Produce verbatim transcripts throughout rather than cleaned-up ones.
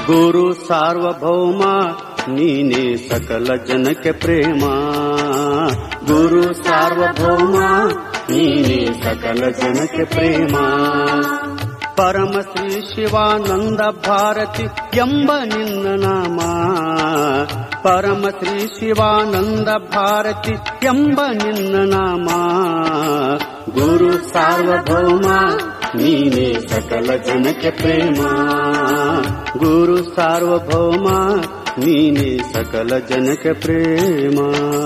ಗುರು ಸಾರ್ವಭೌಮ ನೀನೇ ಸಕಲ ಜನಕ್ಕೆ ಪ್ರೇಮ. ಗುರು ಸಾರ್ವಭೌಮ ನೀನೇ ಸಕಲ ಜನಕ್ಕೆ ಪ್ರೇಮ. ಪರಮ ಶ್ರೀ ಶಿವಾನಂದ ಭಾರತಿ ಎಂಬ ನಿನ್ನ ನಾಮ. ಪರಮ ಶ್ರೀ ಶಿವಾನಂದ ಭಾರತಿ ಎಂಬ ನಿನ್ನ ನಾಮ. ಗುರು ಸಾರ್ವಭೌಮ ನೀನೇ ಸಕಲ ಜನಕ್ಕೆ ಪ್ರೇಮ. ಗುರು ಸಾರ್ವಭೌಮ ನೀನೇ ಸಕಲ ಜನಕ್ಕೆ ಪ್ರೇಮ.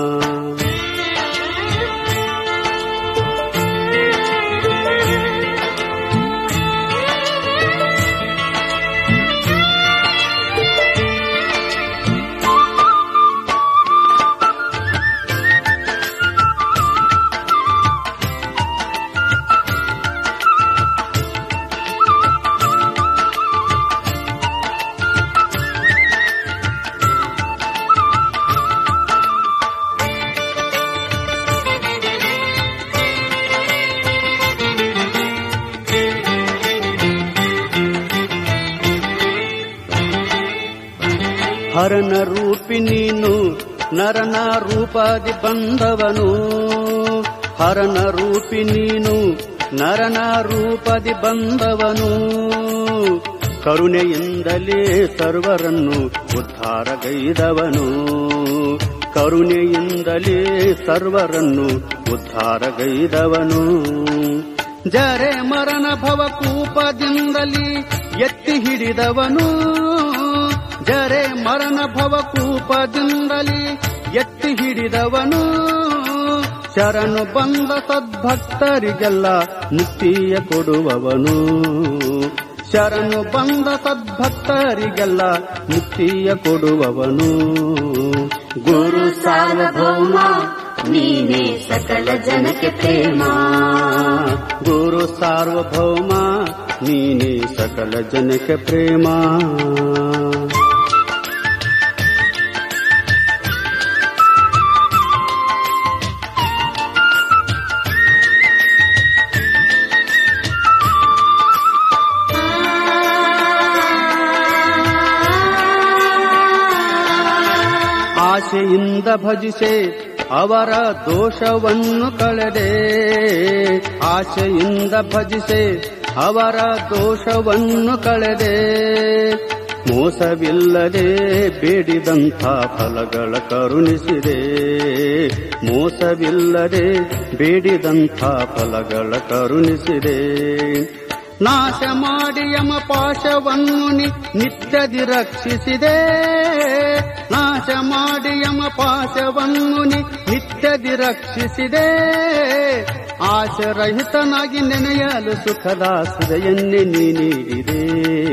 ಹರನ ರೂಪಿ ನೀನು ನರನ ರೂಪದಿ ಬಂದವನು. ಹರನ ರೂಪಿ ನೀನು ನರನ ರೂಪದಿ ಬಂದವನು. ಕರುಣೆಯಿಂದಲೇ ಸರ್ವರನ್ನು ಉದ್ಧಾರಗೈದವನು. ಕರುಣೆಯಿಂದಲೇ ಸರ್ವರನ್ನು ಉದ್ಧಾರಗೈದವನು. ಜರೆ ಮರಣ ಭವ ಕೂಪದಿಂದಲೇ ಎತ್ತಿ ಹಿಡಿದವನು. ಜರೆ ಮರಣ ಭವ ಕೂಪದಿಂದಲೇ ಎತ್ತಿ ಹಿಡಿದವನು. ಶರಣು ಬಂದ ಸದ್ಭಕ್ತರಿಗೆಲ್ಲ ಮುಕ್ತಿಯ ಕೊಡುವವನು. ಶರಣು ಬಂದ ಸದ್ಭಕ್ತರಿಗೆಲ್ಲ ಮುಕ್ತಿಯ ಕೊಡುವವನು. ಗುರು ಸಾರ್ವಭೌಮ ನೀನೇ ಸಕಲ ಜನಕ್ಕೆ ಪ್ರೇಮ. ಗುರು ಸಾರ್ವಭೌಮ ನೀನೇ ಸಕಲ ಜನಕ್ಕೆ ಪ್ರೇಮ. ಆಶೆಯಿಂದ ಭಜಿಸೆ ಅವರ ದೋಷವನ್ನು ಕಳೆದೆ. ಆಶೆಯಿಂದ ಭಜಿಸೆ ಅವರ ದೋಷವನ್ನು ಕಳೆದೆ. ಮೋಸವಿಲ್ಲದೆ ಬೇಡಿದಂಥ ಫಲಗಳ ಕರುಣಿಸಿದೆ. ಮೋಸವಿಲ್ಲದೆ ಬೇಡಿದಂಥ ಫಲಗಳ ಕರುಣಿಸಿದೆ. ನಾಶ ಮಾಡಿ ಯಮ ಪಾಶವನ್ನು ನಿತ್ಯದಿ ರಕ್ಷಿಸಿದೆ. ನಾಶ ಮಾಡಿ ಯಮ ಪಾಶವನ್ನು ನಿತ್ಯದಿ ರಕ್ಷಿಸಿದೆ. ಆಶರಹಿತನಾಗಿ ನೆನೆಯಲು ಸುಖದ ಸುಧೆಯನ್ನೇ ನೀ ನೀಡಿದೆ.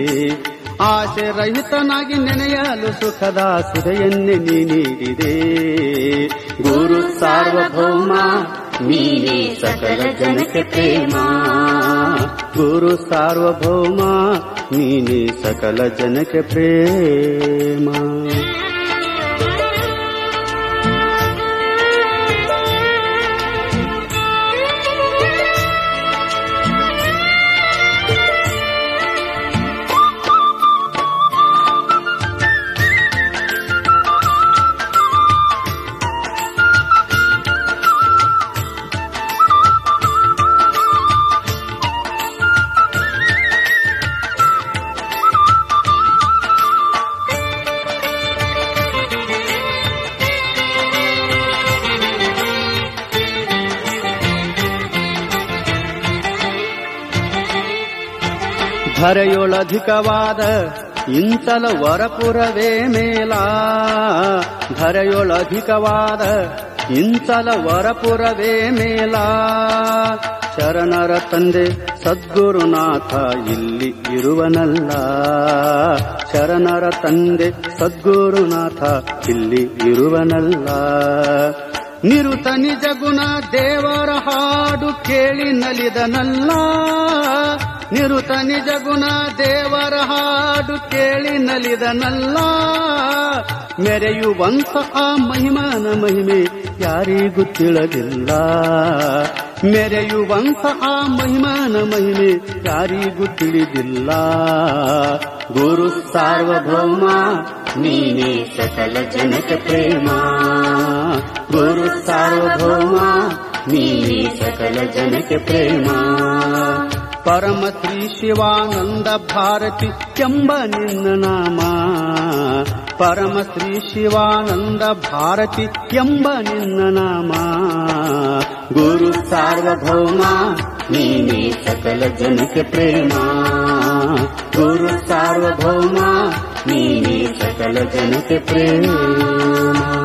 ಆಶರಹಿತನಾಗಿ ನೆನೆಯಲು ಸುಖದ ಸುಧೆಯನ್ನೇ ನೀ ನೀಡಿದೆ. ಗುರು ಸಾರ್ವಭೌಮ ನೀನೇ ಸಕಲ ಜನಕ್ಕೆ ಪ್ರೇಮ. ಗುರು ಸಾರ್ವಭೌಮ ನೀನೇ ಸಕಲ ಜನಕ್ಕೆ ಪ್ರೇಮ. ಧರೆಯೊಳಧಿಕವಾದ ಇಂಚಲ ವರಪುರವೇ ಮೇಲ. ಧರೆಯೊಳಧಿಕವಾದ ಇಂಚಲ ವರಪುರವೇ ಮೇಲ. ಶರಣರ ತಂದೆ ಸದ್ಗುರುನಾಥ ಇಲ್ಲಿ ಇರುವನಲ್ಲ. ಶರಣರ ತಂದೆ ಸದ್ಗುರುನಾಥ ಇಲ್ಲಿ ಇರುವನಲ್ಲ. ನಿರುತ ನಿಜ ಗುಣ ದೇವರ ಹಾಡು ಕೇಳಿ ನಲಿದನಲ್ಲ. ನಿರುತ ನಿಜ ಗುಣ ದೇವರ ಹಾಡು ಕೇಳಿ ನಲಿದನಲ್ಲ. ಮೆರೆಯುವಂತ ಆ ಮಹಿಮನ ಮಹಿಮೆ ಯಾರಿಗೂ ತಿಳಿದಿಲ್ಲ. ಮೆರೆಯುವಂತ ಆ ಮಹಿಮನ ಮಹಿಮೆ ಯಾರಿಗೂ ತಿಳಿದಿಲ್ಲ. ಗುರು ಸಾರ್ವಭೌಮ ನೀನೇ ಸಕಲ ಜನಕ್ಕೆ ಪ್ರೇಮ. ಗುರು ಸಾರ್ವಭೌಮ ನೀನೇ ಸಕಲ ಜನಕ್ಕೆ ಪ್ರೇಮ. ಪರಮ ಶ್ರೀ ಶಿವಾನಂದ ಭಾರತಿ ಎಂಬ ನಿನ್ನ ನಾಮ. ಪರಮ ಶ್ರೀ ಶಿವಾನಂದ ಭಾರತಿ ಎಂಬ ನಿನ್ನ ನಾಮ. ಗುರು ಸಾರ್ವಭೌಮ ನೀನೇ ಸಕಲ ಜನಕ್ಕೆ ಪ್ರೇಮ. ಗುರು ಸಾರ್ವಭೌಮ ನೀನೇ ಸಕಲ ಜನಕ್ಕೆ ಪ್ರೇಮ.